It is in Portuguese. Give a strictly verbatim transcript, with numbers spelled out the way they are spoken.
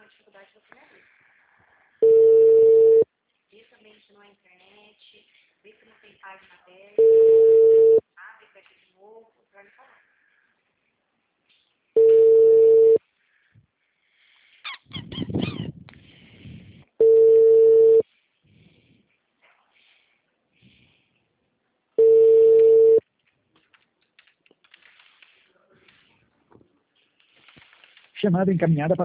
dificuldade você me avisa. Vê também se não é internet, vê se não tem página aberta, abre e fecha de novo, pra me falar. Chamada encaminhada para